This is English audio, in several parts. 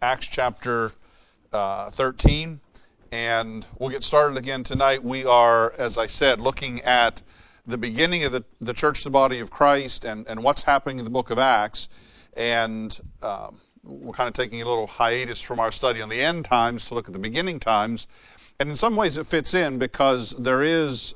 Acts chapter 13, and we'll get started again tonight. We are, as I said, looking at the beginning of the church, the body of Christ, and what's happening in the book of Acts, and we're kind of taking a little hiatus from our study on the end times to look at the beginning times, and in some ways it fits in because there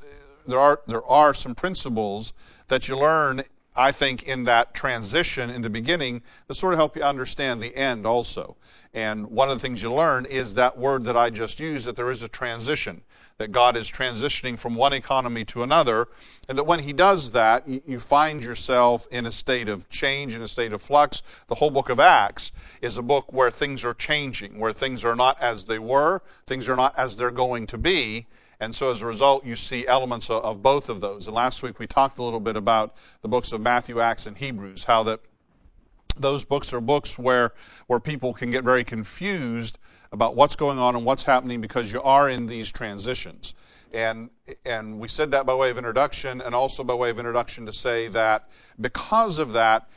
are some principles that you learn, I think, in that transition in the beginning that sort of help you understand the end also. And one of the things you learn is that word that I just used, that there is a transition, that God is transitioning from one economy to another, and that when He does that, you find yourself in a state of change, in a state of flux. The whole book of Acts is a book where things are changing, where things are not as they were, things are not as they're going to be. And so as a result, you see elements of both of those. And last week we talked a little bit about the books of Matthew, Acts, and Hebrews, how that those books are books where people can get very confused about what's going on and what's happening because you are in these transitions. And we said that by way of introduction, and also by way of introduction to say that because of that,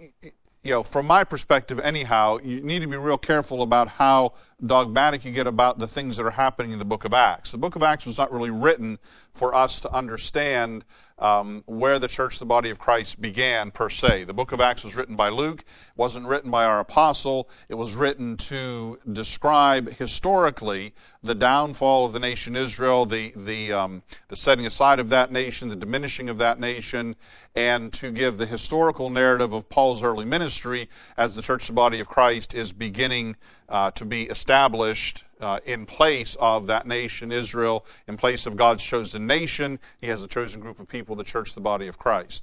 from my perspective anyhow, you need to be real careful about how dogmatic you get about the things that are happening in the book of Acts. The book of Acts was not really written for us to understand where the church, the body of Christ, began per se. The book of Acts was written by Luke. It wasn't written by our apostle. It was written to describe historically the downfall of the nation Israel, the setting aside of that nation, the diminishing of that nation, and to give the historical narrative of Paul's early ministry as the church, the body of Christ, is beginning to be established in place of that nation, Israel, in place of God's chosen nation. He has a chosen group of people, the church, the body of Christ.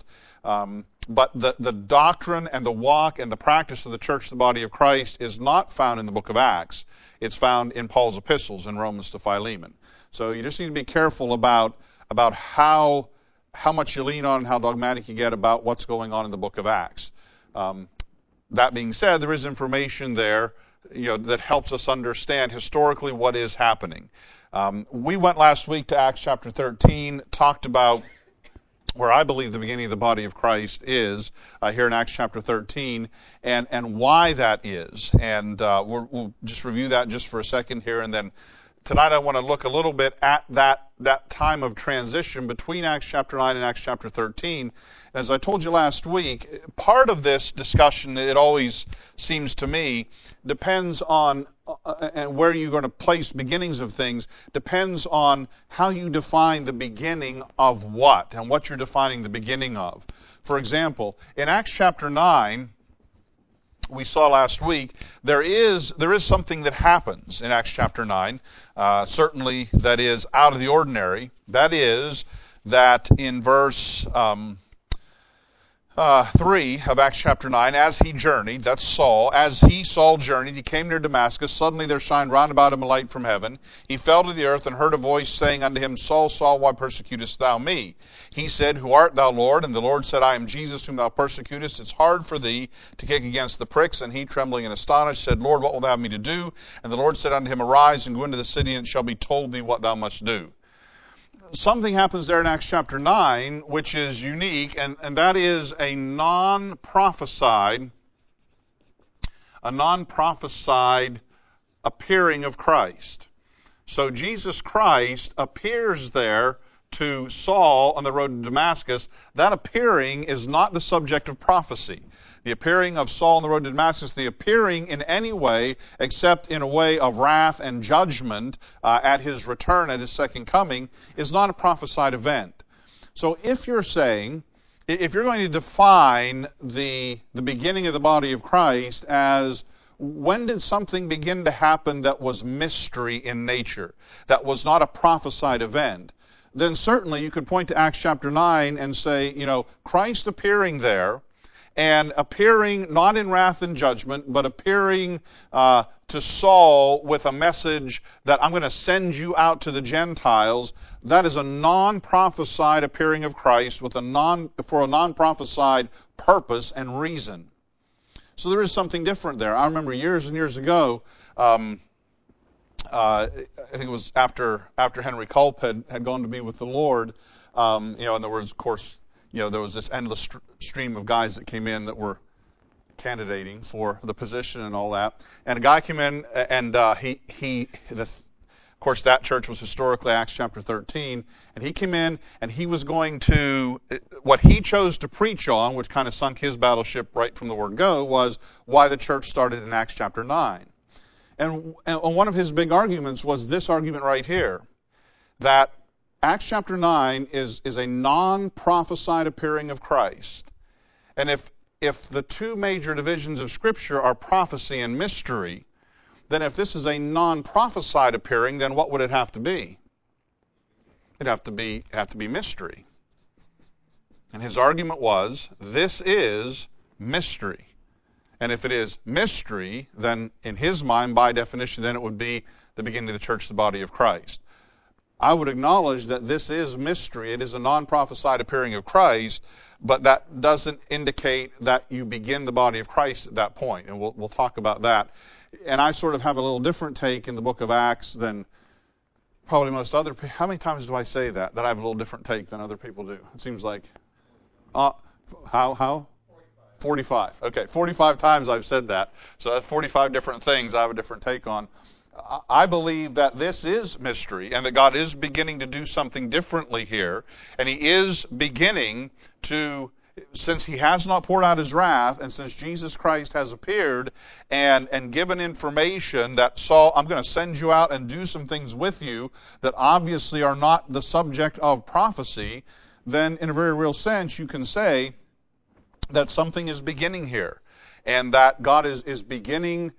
But the doctrine and the walk and the practice of the church, the body of Christ, is not found in the book of Acts. It's found in Paul's epistles in Romans to Philemon. So you just need to be careful about how much you lean on and how dogmatic you get about what's going on in the book of Acts. That being said, there is information there that helps us understand historically what is happening. We went last week to Acts chapter 13, talked about where I believe the beginning of the body of Christ is, here in Acts chapter 13, and why that is. And we'll just review that just for a second here, and then tonight I want to look a little bit at that time of transition between Acts chapter 9 and Acts chapter 13. And as I told you last week, part of this discussion, it always seems to me, depends on and where you're going to place beginnings of things, depends on how you define the beginning of what, and what you're defining the beginning of. For example, in Acts chapter 9, we saw last week, there is something that happens in Acts chapter 9, certainly that is out of the ordinary. That is that in verse 3 of Acts chapter 9, as he journeyed, that's Saul, as Saul journeyed, he came near Damascus. Suddenly there shined round about him a light from heaven. He fell to the earth and heard a voice saying unto him, Saul, Saul, why persecutest thou me? He said, Who art thou, Lord? And the Lord said, I am Jesus whom thou persecutest. It's hard for thee to kick against the pricks. And he, trembling and astonished, said, Lord, what wilt thou have me to do? And the Lord said unto him, Arise and go into the city, and it shall be told thee what thou must do. Something happens there in Acts chapter 9 which is unique, and that is a non-prophesied appearing of Christ. So Jesus Christ appears there to Saul on the road to Damascus. That appearing is not the subject of prophecy. The appearing of Saul on the road to Damascus, the appearing in any way except in a way of wrath and judgment at his return, at his second coming, is not a prophesied event. So if you're going to define the beginning of the body of Christ as when did something begin to happen that was mystery in nature, that was not a prophesied event, then certainly you could point to Acts chapter 9 and say, Christ appearing there, and appearing not in wrath and judgment, but appearing to Saul with a message that I'm going to send you out to the Gentiles, that is a non-prophesied appearing of Christ for a non-prophesied purpose and reason. So there is something different there. I remember years and years ago, I think it was after Henry Culp had gone to be with the Lord, and there was, of course, there was this endless stream of guys that came in that were candidating for the position and all that. And a guy came in, and of course, that church was historically Acts chapter 13, and he came in, and he was going to, what he chose to preach on, which kind of sunk his battleship right from the word go, was why the church started in Acts chapter 9. And one of his big arguments was this argument right here, that Acts chapter 9 is a non-prophesied appearing of Christ. And if the two major divisions of Scripture are prophecy and mystery, then if this is a non-prophesied appearing, then what would it have to be? It'd have to be mystery. And his argument was, this is mystery. And if it is mystery, then in his mind, by definition, then it would be the beginning of the church, the body of Christ. I would acknowledge that this is mystery. It is a non-prophesied appearing of Christ, but that doesn't indicate that you begin the body of Christ at that point. And we'll talk about that. And I sort of have a little different take in the book of Acts than probably most other people. How many times do I say that I have a little different take than other people do? It seems like, how? 45. Okay, 45 times I've said that. So that's 45 different things I have a different take on. I believe that this is mystery and that God is beginning to do something differently here. And He is beginning to, since He has not poured out His wrath, and since Jesus Christ has appeared and given information that, Saul, I'm going to send you out and do some things with you that obviously are not the subject of prophecy, then in a very real sense you can say that something is beginning here. And that God is beginning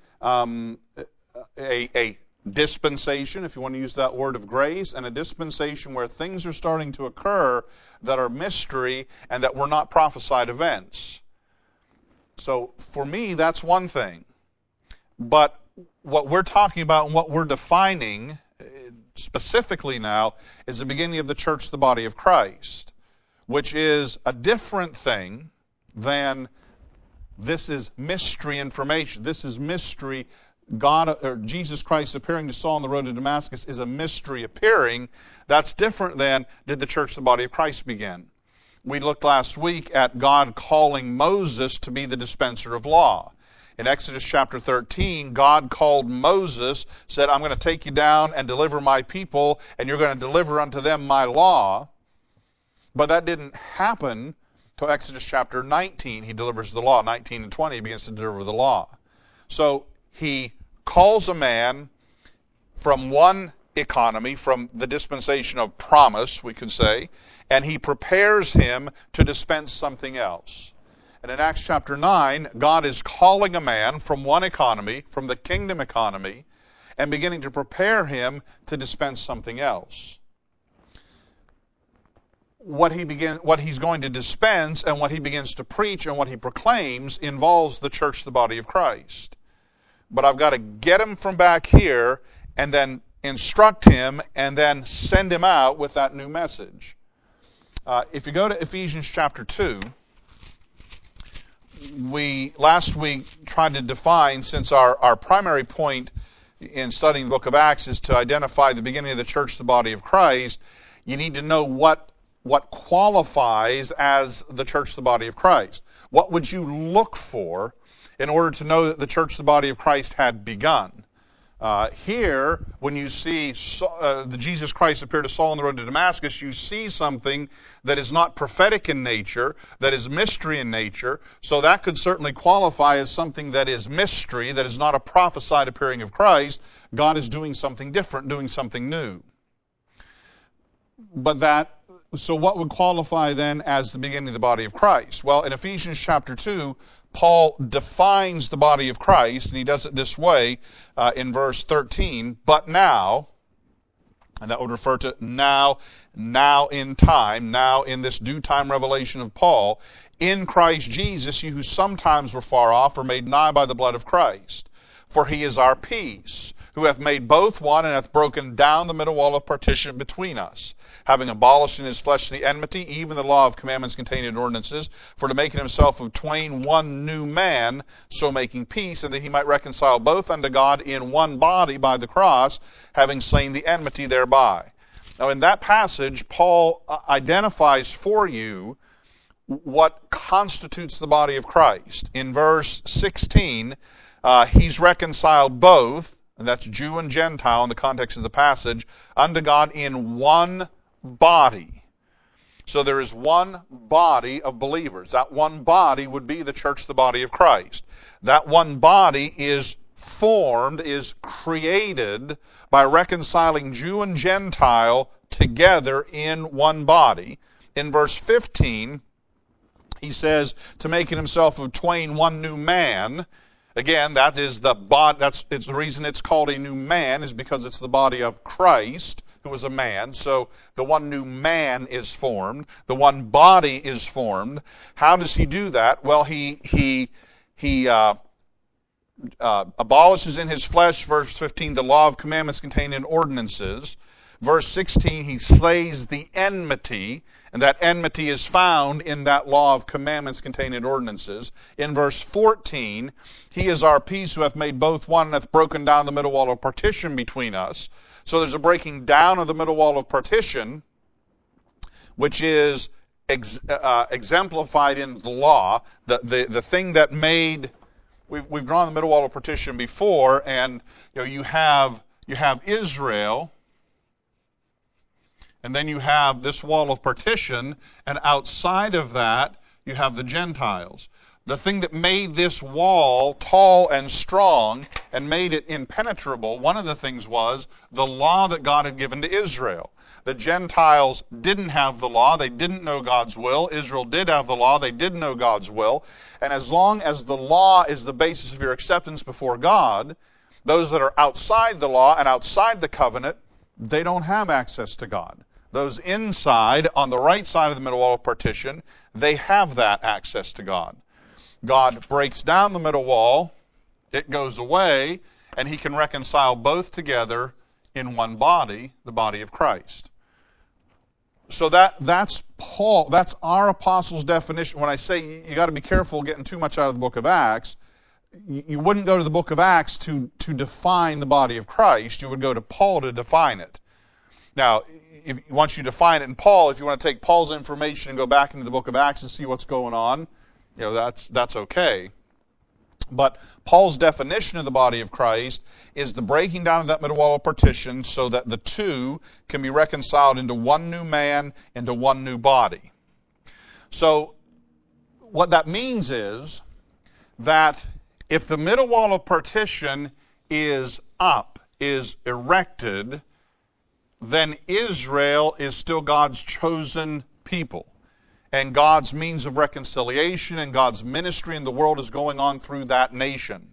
a dispensation, if you want to use that word, of grace, and a dispensation where things are starting to occur that are mystery and that were not prophesied events. So for me, that's one thing. But what we're talking about and what we're defining specifically now is the beginning of the church, the body of Christ, which is a different thing than this is mystery information. This is mystery. God, or Jesus Christ appearing to Saul on the road to Damascus is a mystery appearing. That's different than did the church, the body of Christ, begin. We looked last week at God calling Moses to be the dispenser of law. In Exodus chapter 13, God called Moses, said, I'm going to take you down and deliver my people, and you're going to deliver unto them my law. But that didn't happen till Exodus chapter 19. He delivers the law. 19 and 20, he begins to deliver the law. So He calls a man from one economy, from the dispensation of promise, we could say, and He prepares him to dispense something else. And in Acts chapter 9, God is calling a man from one economy, from the kingdom economy, and beginning to prepare him to dispense something else. What He's going to dispense and what He begins to preach and what He proclaims involves the church, the body of Christ. But I've got to get him from back here and then instruct him and then send him out with that new message. If you go to Ephesians chapter 2, we last week tried to define, since our primary point in studying the book of Acts is to identify the beginning of the church, the body of Christ, you need to know what qualifies as the church, the body of Christ. What would you look for in order to know that the church, the body of Christ, had begun? Here, when you see Jesus Christ appear to Saul on the road to Damascus, you see something that is not prophetic in nature, that is mystery in nature. So that could certainly qualify as something that is mystery, that is not a prophesied appearing of Christ. God is doing something different, doing something new. So what would qualify then as the beginning of the body of Christ? Well, in Ephesians chapter 2, Paul defines the body of Christ, and he does it this way in verse 13. But now, and that would refer to now in time, now in this due time revelation of Paul, in Christ Jesus, you who sometimes were far off are made nigh by the blood of Christ. For He is our peace, who hath made both one, and hath broken down the middle wall of partition between us, having abolished in His flesh the enmity, even the law of commandments contained in ordinances, for to make in Himself of twain one new man, so making peace, and that He might reconcile both unto God in one body by the cross, having slain the enmity thereby. Now in that passage, Paul identifies for you what constitutes the body of Christ. In verse 16, he's reconciled both, and that's Jew and Gentile in the context of the passage, unto God in one body. So there is one body of believers. That one body would be the church, the body of Christ. That one body is formed, is created by reconciling Jew and Gentile together in one body. In verse 15, he says, to make in himself of twain one new man. Again, that is the body. It's the reason it's called a new man is because it's the body of Christ, who was a man. So the one new man is formed. The one body is formed. How does he do that? Well, he abolishes in his flesh, verse 15, the law of commandments contained in ordinances. Verse 16, he slays the enmity, and that enmity is found in that law of commandments contained in ordinances. In verse 14, he is our peace who hath made both one and hath broken down the middle wall of partition between us. So there's a breaking down of the middle wall of partition, which is exemplified in the law. The thing that made, we've drawn the middle wall of partition before, and you have Israel, and then you have this wall of partition, and outside of that, you have the Gentiles. The thing that made this wall tall and strong and made it impenetrable, one of the things was the law that God had given to Israel. The Gentiles didn't have the law. They didn't know God's will. Israel did have the law. They did know God's will. And as long as the law is the basis of your acceptance before God, those that are outside the law and outside the covenant, they don't have access to God. Those inside, on the right side of the middle wall of partition, they have that access to God. God breaks down the middle wall, it goes away, and he can reconcile both together in one body, the body of Christ. So that's Paul, that's our apostle's definition. When I say you got to be careful getting too much out of the book of Acts, you wouldn't go to the book of Acts to define the body of Christ. You would go to Paul to define it. Now, once you define it in Paul, if you want to take Paul's information and go back into the book of Acts and see what's going on, that's okay. But Paul's definition of the body of Christ is the breaking down of that middle wall of partition so that the two can be reconciled into one new man, into one new body. So what that means is that if the middle wall of partition is up, is erected, then Israel is still God's chosen people. And God's means of reconciliation and God's ministry in the world is going on through that nation.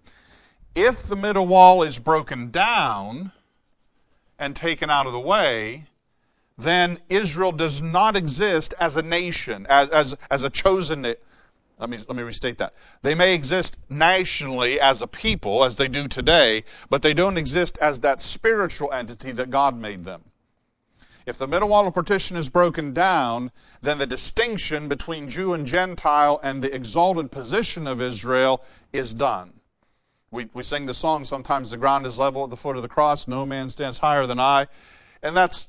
If the middle wall is broken down and taken out of the way, then Israel does not exist as a nation, as a chosen nation. Let me restate that. They may exist nationally as a people, as they do today, but they don't exist as that spiritual entity that God made them. If the middle wall of partition is broken down, then the distinction between Jew and Gentile and the exalted position of Israel is done. We sing the song, sometimes the ground is level at the foot of the cross, no man stands higher than I. And that's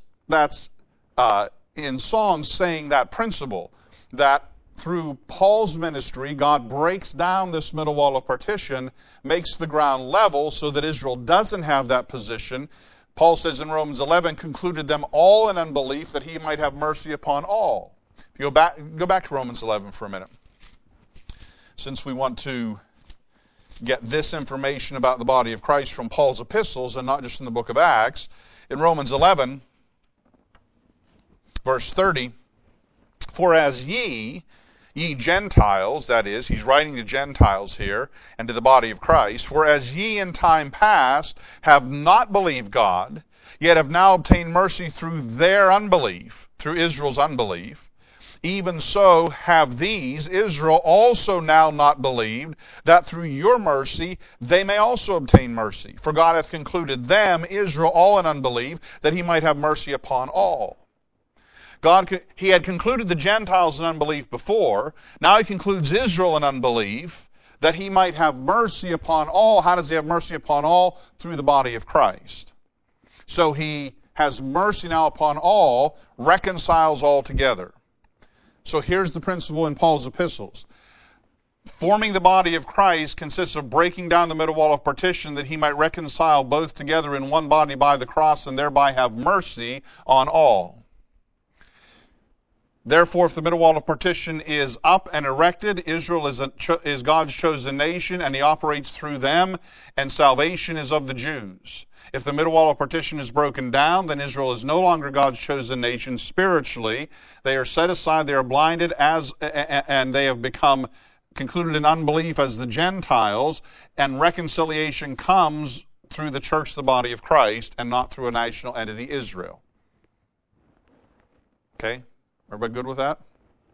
in songs saying that principle, that through Paul's ministry, God breaks down this middle wall of partition, makes the ground level so that Israel doesn't have that position. Paul says in Romans 11, concluded them all in unbelief that he might have mercy upon all. If you go back to Romans 11 for a minute. Since we want to get this information about the body of Christ from Paul's epistles and not just in the book of Acts, in Romans 11, verse 30, for as ye Gentiles, that is, he's writing to Gentiles here, and to the body of Christ, for as ye in time past have not believed God, yet have now obtained mercy through their unbelief, through Israel's unbelief, even so have these, Israel, also now not believed, that through your mercy they may also obtain mercy. For God hath concluded them, Israel, all in unbelief, that he might have mercy upon all. He had concluded the Gentiles in unbelief before. Now he concludes Israel in unbelief, that he might have mercy upon all. How does he have mercy upon all? Through the body of Christ. So he has mercy now upon all, reconciles all together. So here's the principle in Paul's epistles. Forming the body of Christ consists of breaking down the middle wall of partition that he might reconcile both together in one body by the cross and thereby have mercy on all. Therefore, if the middle wall of partition is up and erected, Israel is God's chosen nation, and he operates through them, and salvation is of the Jews. If the middle wall of partition is broken down, then Israel is no longer God's chosen nation spiritually. They are set aside, they are blinded, and they have become concluded in unbelief as the Gentiles, and reconciliation comes through the church, the body of Christ, and not through a national entity, Israel. Okay? Everybody good with that?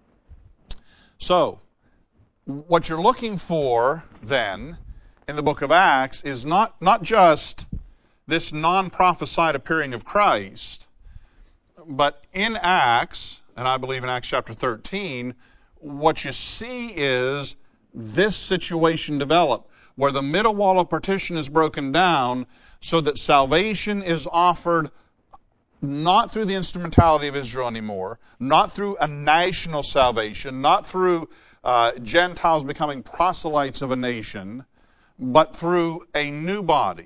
So, what you're looking for, then, in the book of Acts is not just this non-prophesied appearing of Christ, but in Acts, and I believe in Acts chapter 13, what you see is this situation develop, where the middle wall of partition is broken down so that salvation is offered not through the instrumentality of Israel anymore, not through a national salvation, not through Gentiles becoming proselytes of a nation, but through a new body.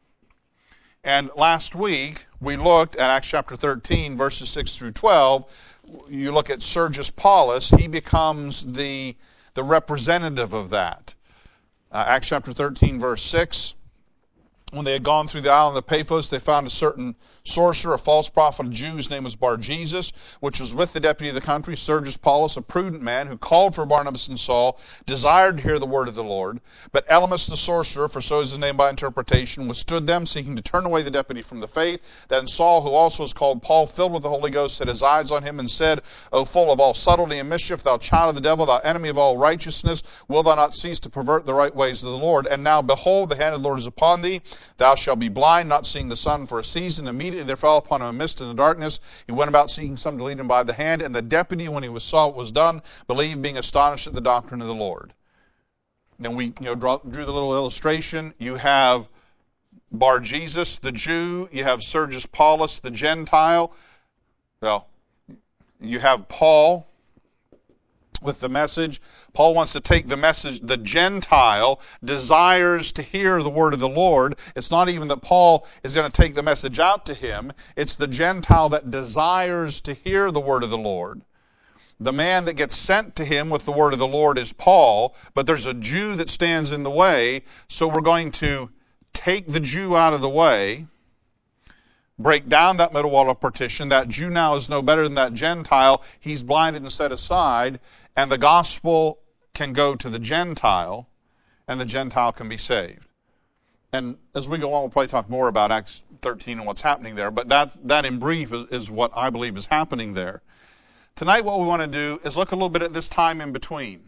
And last week, we looked at Acts chapter 13, verses 6 through 12. You look at Sergius Paulus, he becomes the representative of that. Acts chapter 13, verse 6. When they had gone through the island of Paphos, they found a certain sorcerer, a false prophet of Jews, whose name was Bar-Jesus, which was with the deputy of the country, Sergius Paulus, a prudent man, who called for Barnabas and Saul, desired to hear the word of the Lord. But Elymas the sorcerer, for so is his name by interpretation, withstood them, seeking to turn away the deputy from the faith. Then Saul, who also was called Paul, filled with the Holy Ghost, set his eyes on him and said, O full of all subtlety and mischief, thou child of the devil, thou enemy of all righteousness, will thou not cease to pervert the right ways of the Lord? And now, behold, the hand of the Lord is upon thee. Thou shalt be blind, not seeing the sun for a season. Immediately there fell upon him a mist in the darkness. He went about seeking some to lead him by the hand. And the deputy, when he saw what was done, believed, being astonished at the doctrine of the Lord. Then we drew the little illustration. You have Bar-Jesus, the Jew. You have Sergius Paulus, the Gentile. Well, you have Paul with the message. Paul wants to take the message. The Gentile desires to hear the word of the Lord. It's not even that Paul is going to take the message out to him. It's the Gentile that desires to hear the word of the Lord. The man that gets sent to him with the word of the Lord is Paul, but there's a Jew that stands in the way, so we're going to take the Jew out of the way, break down that middle wall of partition. That Jew now is no better than that Gentile. He's blinded and set aside, and the gospel can go to the Gentile, and the Gentile can be saved. And as we go on, we'll probably talk more about Acts 13 and what's happening there, but that in brief is what I believe is happening there. Tonight what we want to do is look a little bit at this time in between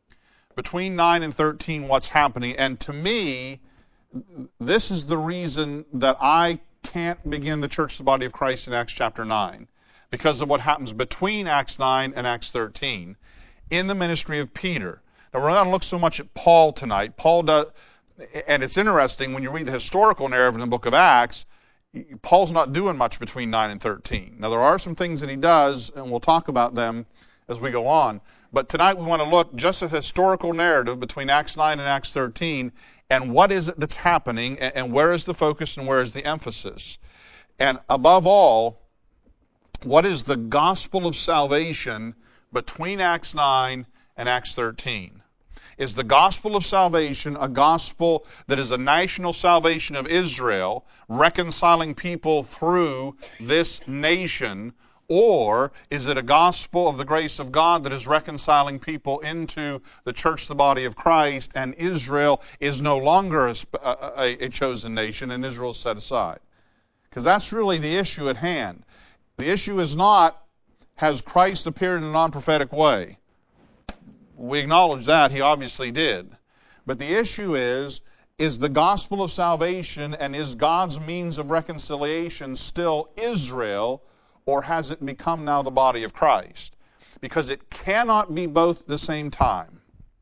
9 and 13, what's happening. And to me, this is the reason that I can't begin the church, the body of Christ, in Acts chapter 9, because of what happens between Acts 9 and Acts 13 in the ministry of Peter. Now, we're not going to look so much at Paul tonight. Paul does, and it's interesting when you read the historical narrative in the book of Acts, Paul's not doing much between 9 and 13. Now, there are some things that he does, and we'll talk about them as we go on. But tonight we want to look just at the historical narrative between Acts 9 and Acts 13, and what is it that's happening, and where is the focus and where is the emphasis. And above all, what is the gospel of salvation between Acts 9 and Acts 13? Is the gospel of salvation a gospel that is a national salvation of Israel, reconciling people through this nation, or is it a gospel of the grace of God that is reconciling people into the church, the body of Christ, and Israel is no longer a chosen nation, and Israel is set aside? Because that's really the issue at hand. The issue is not, has Christ appeared in a non-prophetic way? We acknowledge that. He obviously did. But the issue is the gospel of salvation and is God's means of reconciliation still Israel, or has it become now the body of Christ? Because it cannot be both at the same time.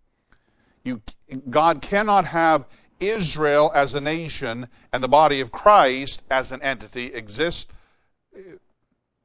God cannot have Israel as a nation and the body of Christ as an entity exist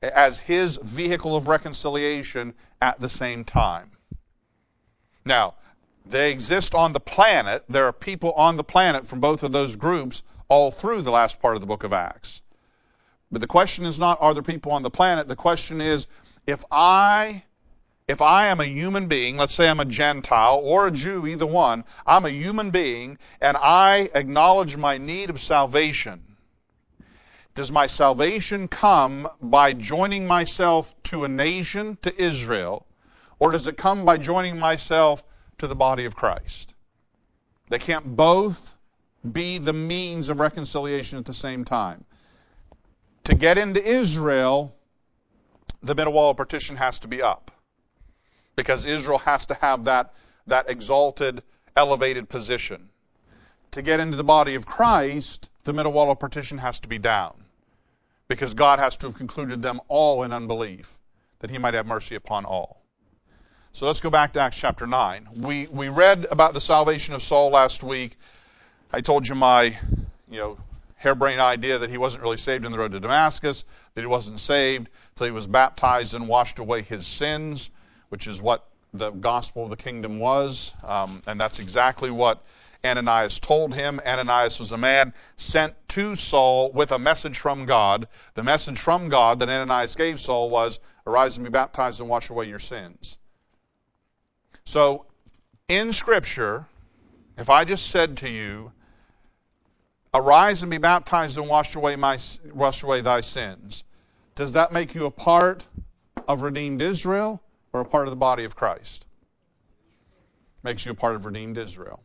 as his vehicle of reconciliation at the same time. Now, they exist on the planet. There are people on the planet from both of those groups all through the last part of the book of Acts. But the question is not, are there people on the planet? The question is, if I am a human being, let's say I'm a Gentile or a Jew, either one, I'm a human being and I acknowledge my need of salvation. Does my salvation come by joining myself to a nation, to Israel, or does it come by joining myself to the body of Christ? They can't both be the means of reconciliation at the same time. To get into Israel, the middle wall of partition has to be up, because Israel has to have that exalted, elevated position. To get into the body of Christ, the middle wall of partition has to be down, because God has to have concluded them all in unbelief, that he might have mercy upon all. So let's go back to Acts chapter 9. We read about the salvation of Saul last week. I told you my, harebrained idea that he wasn't really saved in the road to Damascus, that he wasn't saved till he was baptized and washed away his sins, which is what the gospel of the kingdom was. And that's exactly what Ananias told him. Ananias was a man sent to Saul with a message from God. The message from God that Ananias gave Saul was, arise and be baptized and wash away your sins. So, in Scripture, if I just said to you, arise and be baptized and wash away thy sins, does that make you a part of redeemed Israel or a part of the body of Christ? Makes you a part of redeemed Israel.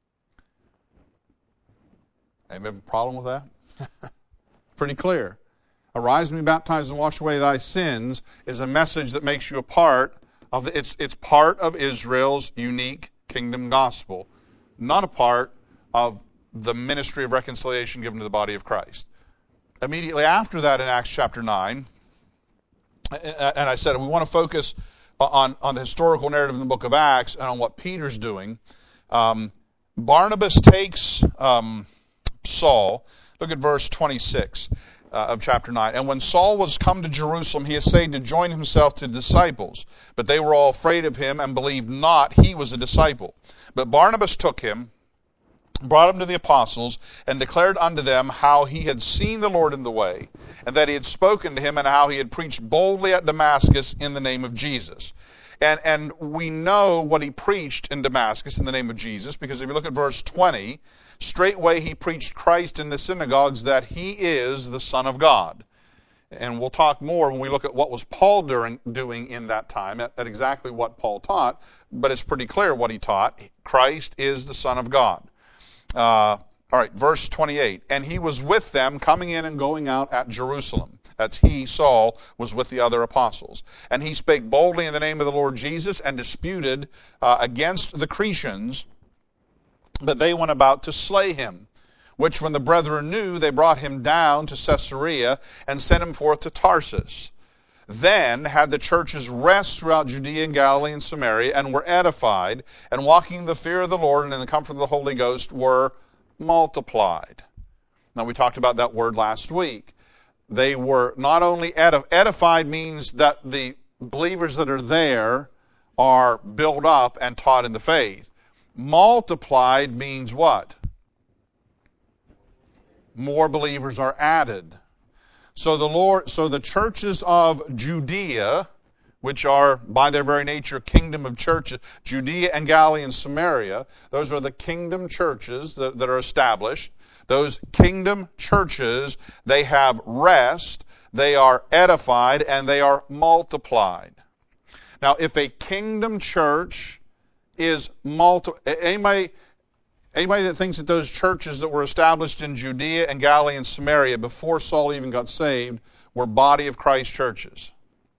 Anybody have a problem with that? Pretty clear. Arise and be baptized and wash away thy sins is a message that makes you a part of it's part of Israel's unique kingdom gospel, not a part of the ministry of reconciliation given to the body of Christ. Immediately after that in Acts chapter 9, and I said we want to focus on the historical narrative in the book of Acts and on what Peter's doing. Barnabas takes Saul. Look at verse 26 of chapter 9. And when Saul was come to Jerusalem, he essayed to join himself to the disciples, but they were all afraid of him and believed not he was a disciple. But Barnabas took him, brought him to the apostles, and declared unto them how he had seen the Lord in the way, and that he had spoken to him, and how he had preached boldly at Damascus in the name of Jesus. And we know what he preached in Damascus in the name of Jesus, because if you look at verse 20, straightway he preached Christ in the synagogues, that he is the Son of God. And we'll talk more when we look at what was Paul doing in that time, at exactly what Paul taught, but it's pretty clear what he taught. Christ is the Son of God. All right, verse 28. And he was with them, coming in and going out at Jerusalem. That's he, Saul, was with the other apostles. And he spake boldly in the name of the Lord Jesus, and disputed against the Cretans, but they went about to slay him. Which when the brethren knew, they brought him down to Caesarea, and sent him forth to Tarsus. Then had the churches rest throughout Judea and Galilee and Samaria, and were edified, and walking in the fear of the Lord and in the comfort of the Holy Ghost were multiplied. Now we talked about that word last week. They were not only edified means that the believers that are there are built up and taught in the faith. Multiplied means what? More believers are added. So the churches of Judea, which are by their very nature kingdom of churches, Judea and Galilee and Samaria, those are the kingdom churches that are established. Those kingdom churches, they have rest, they are edified, and they are multiplied. Now, if a kingdom church is anybody that thinks that those churches that were established in Judea and Galilee and Samaria before Saul even got saved were body of Christ churches.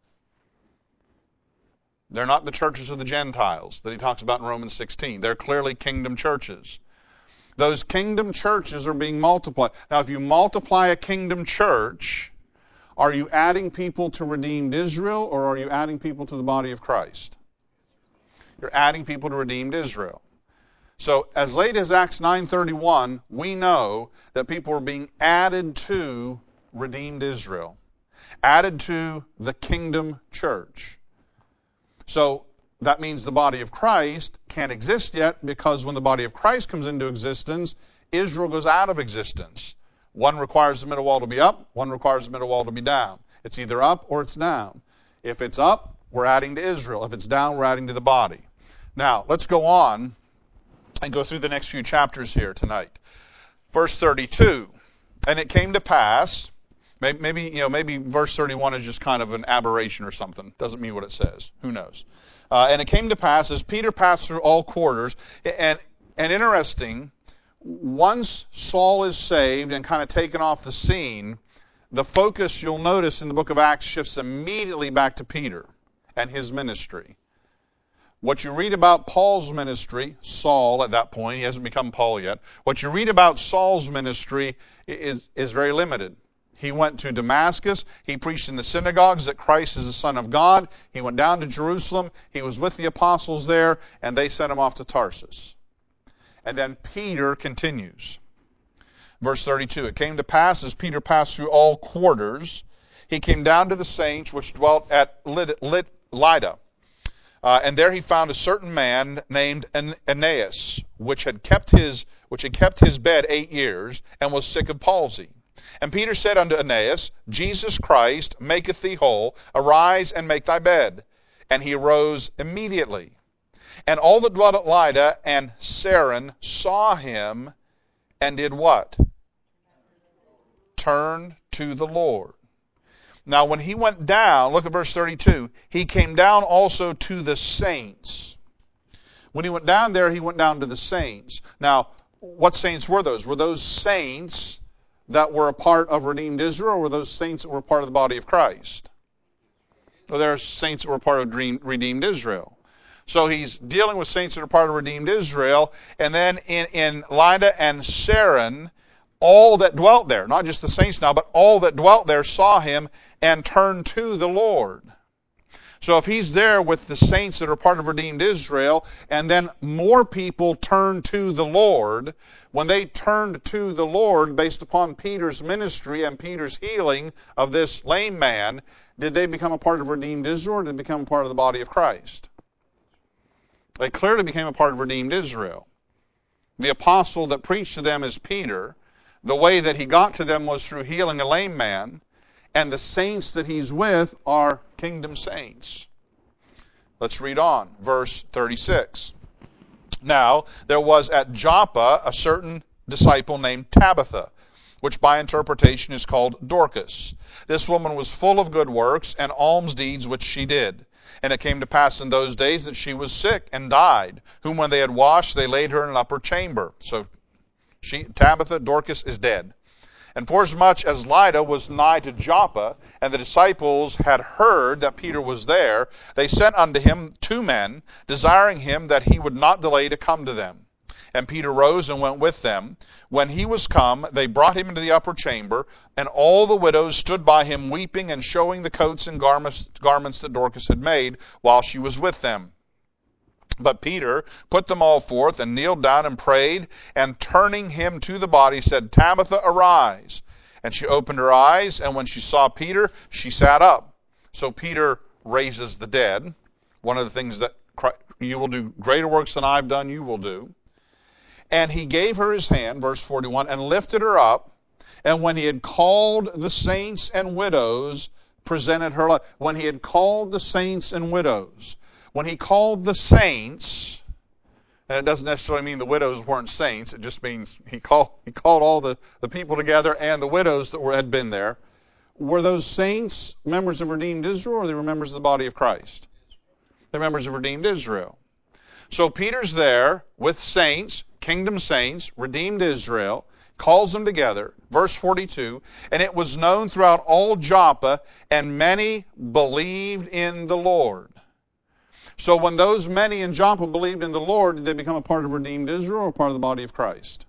They're not the churches of the Gentiles that he talks about in Romans 16. They're clearly kingdom churches. Those kingdom churches are being multiplied. Now, if you multiply a kingdom church, are you adding people to redeemed Israel, or are you adding people to the body of Christ? You're adding people to redeemed Israel. So as late as Acts 9:31, we know that people are being added to redeemed Israel. added to the kingdom church. So that means the body of Christ can't exist yet, because when the body of Christ comes into existence, Israel goes out of existence. One requires the middle wall to be up, one requires the middle wall to be down. It's either up or it's down. If it's up, we're adding to Israel. If it's down, we're adding to the body. Now, let's go on and go through the next few chapters here tonight. Verse 32, and it came to pass, maybe verse 31 is just kind of an aberration or something. Doesn't mean what it says. Who knows? And it came to pass, as Peter passed through all quarters, and interesting, once Saul is saved and kind of taken off the scene, the focus, you'll notice in the book of Acts, shifts immediately back to Peter and his ministry. What you read about Paul's ministry, Saul at that point, he hasn't become Paul yet. What you read about Saul's ministry is very limited. He went to Damascus. He preached in the synagogues that Christ is the Son of God. He went down to Jerusalem. He was with the apostles there, and they sent him off to Tarsus. And then Peter continues. Verse 32, it came to pass as Peter passed through all quarters, he came down to the saints which dwelt at Lydda. And there he found a certain man named Aeneas, which had kept his bed 8 years, and was sick of palsy. And Peter said unto Aeneas, Jesus Christ maketh thee whole. Arise and make thy bed. And he arose immediately. And all that dwelt at Lydda and Saron saw him, and did what? Turned to the Lord. Now when he went down, look at verse 32, he came down also to the saints. When he went down there, he went down to the saints. Now, what saints were those? Were those saints that were a part of redeemed Israel, or were those saints that were part of the body of Christ? Well, there are saints that were part of redeemed Israel. So he's dealing with saints that are part of redeemed Israel, and then in Lydda and Saron, all that dwelt there, not just the saints now, but all that dwelt there saw him and turned to the Lord. So if he's there with the saints that are part of redeemed Israel, and then more people turn to the Lord, when they turned to the Lord based upon Peter's ministry and Peter's healing of this lame man, did they become a part of redeemed Israel, or did they become a part of the body of Christ? They clearly became a part of redeemed Israel. The apostle that preached to them is Peter. The way that he got to them was through healing a lame man, and the saints that he's with are kingdom saints. Let's read on. Verse 36. Now, there was at Joppa a certain disciple named Tabitha, which by interpretation is called Dorcas. This woman was full of good works and alms deeds which she did. And it came to pass in those days that she was sick and died, whom when they had washed, they laid her in an upper chamber. So Tabitha, Dorcas, is dead. And forasmuch as Lydda was nigh to Joppa, and the disciples had heard that Peter was there, they sent unto him 2 men, desiring him that he would not delay to come to them. And Peter rose and went with them. When he was come, they brought him into the upper chamber, and all the widows stood by him weeping and showing the coats and garments that Dorcas had made while she was with them. But Peter put them all forth and kneeled down and prayed, and turning him to the body said, Tabitha, arise. And she opened her eyes, and when she saw Peter, she sat up. So Peter raises the dead. One of the things that you will do greater works than I've done, you will do. And he gave her his hand, verse 41, and lifted her up. And when he had called the saints and widows, presented her life. When he had called the saints and widows. When he called the saints, and it doesn't necessarily mean the widows weren't saints. It just means he called all the people together and the widows that had been there. Were those saints members of redeemed Israel, or they were members of the body of Christ? They're members of redeemed Israel. So Peter's there with saints, kingdom saints, redeemed Israel, calls them together. Verse 42, and it was known throughout all Joppa, and many believed in the Lord. So when those many in Joppa believed in the Lord, did they become a part of redeemed Israel or part of the body of Christ?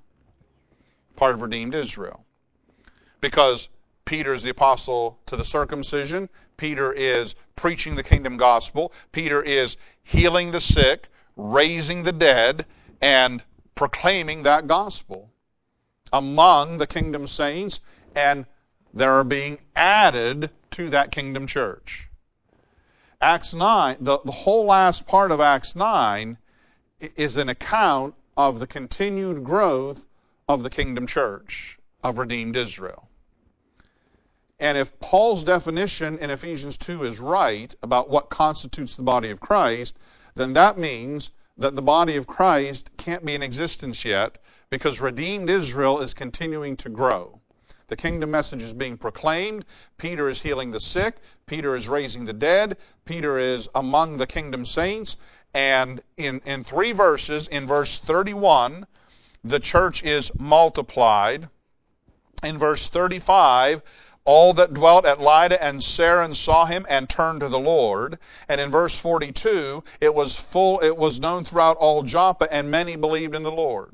Part of redeemed Israel. Because Peter is the apostle to the circumcision. Peter is preaching the kingdom gospel. Peter is healing the sick, raising the dead, and proclaiming that gospel among the kingdom saints. And there are being added to that kingdom church. Acts 9, the whole last part of Acts 9 is an account of the continued growth of the kingdom church, of redeemed Israel. And if Paul's definition in Ephesians 2 is right about what constitutes the body of Christ, then that means that the body of Christ can't be in existence yet because redeemed Israel is continuing to grow. The kingdom message is being proclaimed. Peter is healing the sick. Peter is raising the dead. Peter is among the kingdom saints. And in 3 verses, in verse 31, the church is multiplied. In verse 35, all that dwelt at Lydda and Saron saw him and turned to the Lord. And in verse 42, it was known throughout all Joppa, and many believed in the Lord.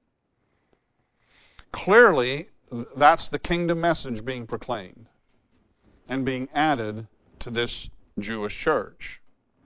Clearly, that's the kingdom message being proclaimed and being added to this Jewish church.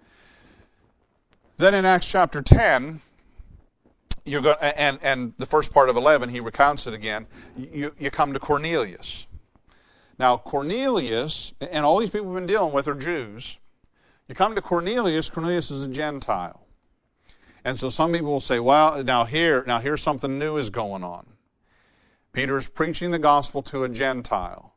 Then in Acts chapter 10, you're going, and the first part of 11, he recounts it again. You come to Cornelius. Now, Cornelius, and all these people we've been dealing with are Jews. You come to Cornelius, Cornelius is a Gentile. And so some people will say, well, now here's something new is going on. Peter's preaching the gospel to a Gentile.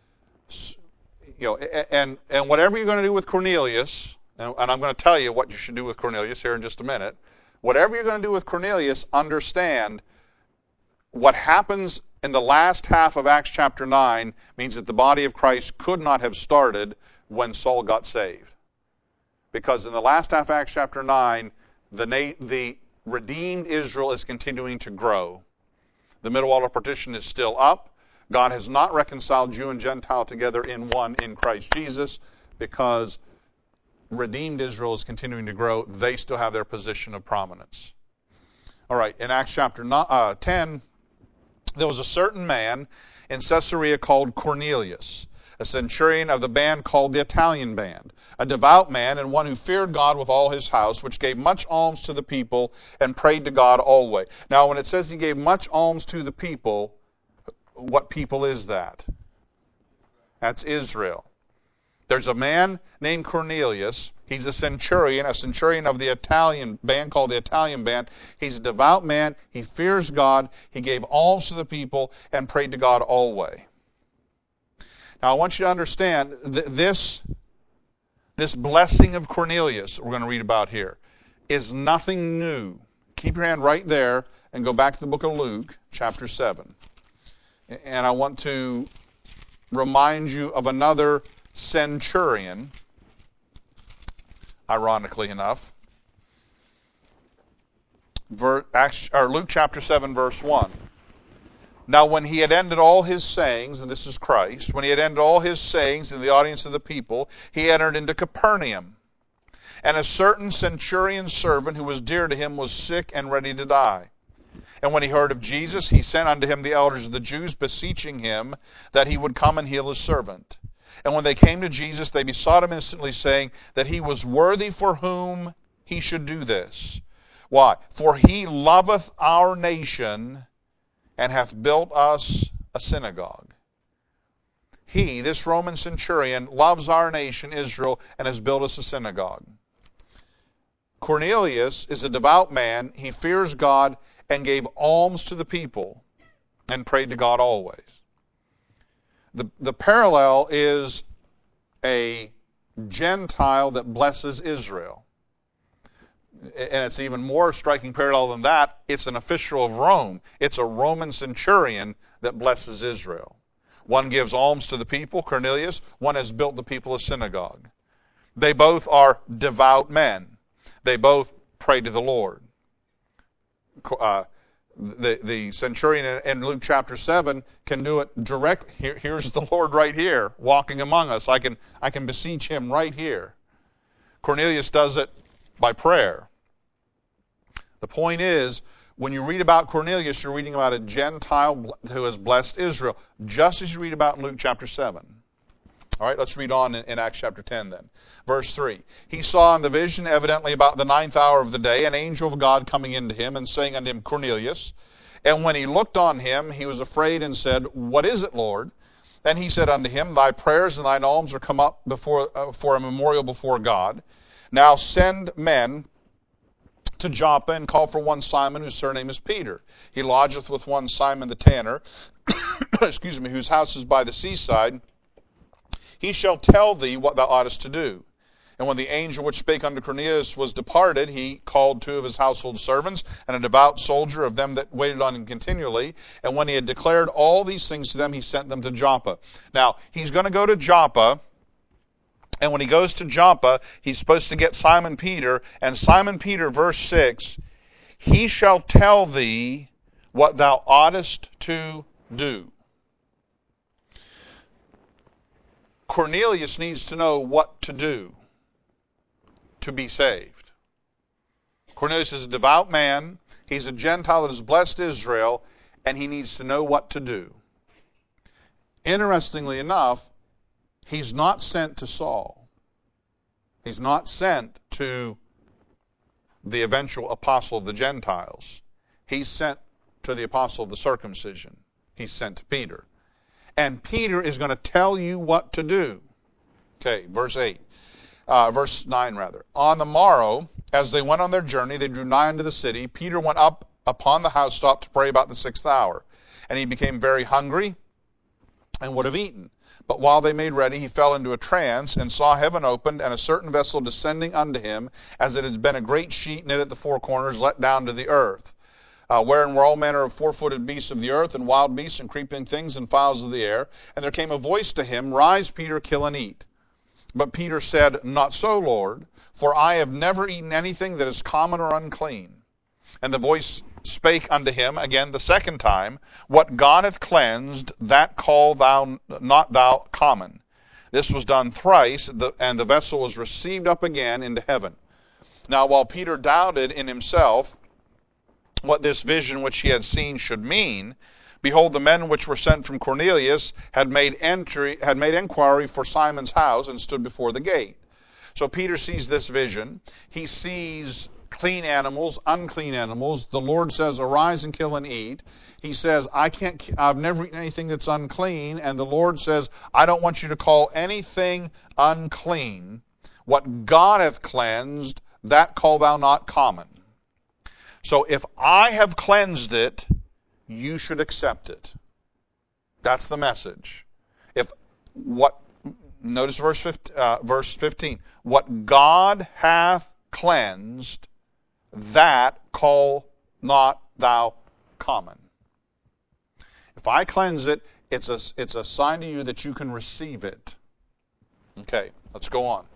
And whatever you're going to do with Cornelius, and I'm going to tell you what you should do with Cornelius here in just a minute. Whatever you're going to do with Cornelius, understand what happens in the last half of Acts chapter 9 means that the body of Christ could not have started when Saul got saved. Because in the last half of Acts chapter 9, the redeemed Israel is continuing to grow. The middle wall of partition is still up. God has not reconciled Jew and Gentile together in one in Christ Jesus because redeemed Israel is continuing to grow. They still have their position of prominence. All right, in Acts chapter 10, there was a certain man in Caesarea called Cornelius, a centurion of the band called the Italian band, a devout man and one who feared God with all his house, which gave much alms to the people and prayed to God always. Now, when it says he gave much alms to the people, what people is that? That's Israel. There's a man named Cornelius. He's a centurion of the Italian band called the Italian band. He's a devout man. He fears God. He gave alms to the people and prayed to God always. Now, I want you to understand this blessing of Cornelius we're going to read about here is nothing new. Keep your hand right there and go back to the book of Luke, chapter 7. And I want to remind you of another centurion, ironically enough. Luke chapter 7, verse 1. Now when he had ended all his sayings, and this is Christ, when he had ended all his sayings in the audience of the people, he entered into Capernaum. And a certain centurion servant who was dear to him was sick and ready to die. And when he heard of Jesus, he sent unto him the elders of the Jews, beseeching him that he would come and heal his servant. And when they came to Jesus, they besought him instantly, saying that he was worthy for whom he should do this. Why? For he loveth our nation, and hath built us a synagogue. He, this Roman centurion, loves our nation, Israel, and has built us a synagogue. Cornelius is a devout man. He fears God and gave alms to the people and prayed to God always. The parallel is a Gentile that blesses Israel. And it's even more striking parallel than that. It's an official of Rome. It's a Roman centurion that blesses Israel. One gives alms to the people, Cornelius. One has built the people a synagogue. They both are devout men. They both pray to the Lord. The centurion in Luke chapter 7 can do it directly. Here's the Lord right here, walking among us. I can beseech him right here. Cornelius does it by prayer. The point is, when you read about Cornelius, you're reading about a Gentile who has blessed Israel, just as you read about in Luke chapter 7. All right, let's read on in Acts chapter 10 then. Verse 3. He saw in the vision, evidently about the 9th hour of the day, an angel of God coming into him and saying unto him, Cornelius. And when he looked on him, he was afraid and said, What is it, Lord? Then he said unto him, Thy prayers and thine alms are come up before for a memorial before God. Now send men to Joppa, and call for one Simon, whose surname is Peter. He lodgeth with one Simon the tanner, excuse me, whose house is by the seaside. He shall tell thee what thou oughtest to do. And when the angel which spake unto Cornelius was departed, he called 2 of his household servants, and a devout soldier of them that waited on him continually. And when he had declared all these things to them, he sent them to Joppa. Now, he's going to go to Joppa, and when he goes to Joppa, he's supposed to get Simon Peter, and Simon Peter, verse 6, he shall tell thee what thou oughtest to do. Cornelius needs to know what to do to be saved. Cornelius is a devout man. He's a Gentile that has blessed Israel, and he needs to know what to do. Interestingly enough, he's not sent to Saul. He's not sent to the eventual apostle of the Gentiles. He's sent to the apostle of the circumcision. He's sent to Peter. And Peter is going to tell you what to do. Okay, verse 9 rather. On the morrow, as they went on their journey, they drew nigh unto the city. Peter went up upon the housetop to pray about the 6th hour. And he became very hungry and would have eaten. But while they made ready, he fell into a trance, and saw heaven opened, and a certain vessel descending unto him, as it had been a great sheet knit at the 4 corners, let down to the earth, wherein were all manner of 4-footed beasts of the earth, and wild beasts, and creeping things, and fowls of the air. And there came a voice to him, Rise, Peter, kill and eat. But Peter said, Not so, Lord, for I have never eaten anything that is common or unclean. And the voice spake unto him again the second time, What God hath cleansed, that call thou not thou common. This was done thrice, and the vessel was received up again into heaven. Now while Peter doubted in himself what this vision which he had seen should mean, behold, the men which were sent from Cornelius had made enquiry for Simon's house, and stood before the gate. So Peter sees this vision. He sees clean animals, unclean animals. The Lord says, Arise and kill and eat. He says, I've never eaten anything that's unclean. And the Lord says, I don't want you to call anything unclean. What God hath cleansed, that call thou not common. So if I have cleansed it, you should accept it. That's the message. Notice verse 15. What God hath cleansed, that call not thou common. If I cleanse it, it's a sign to you that you can receive it. Okay, let's go on.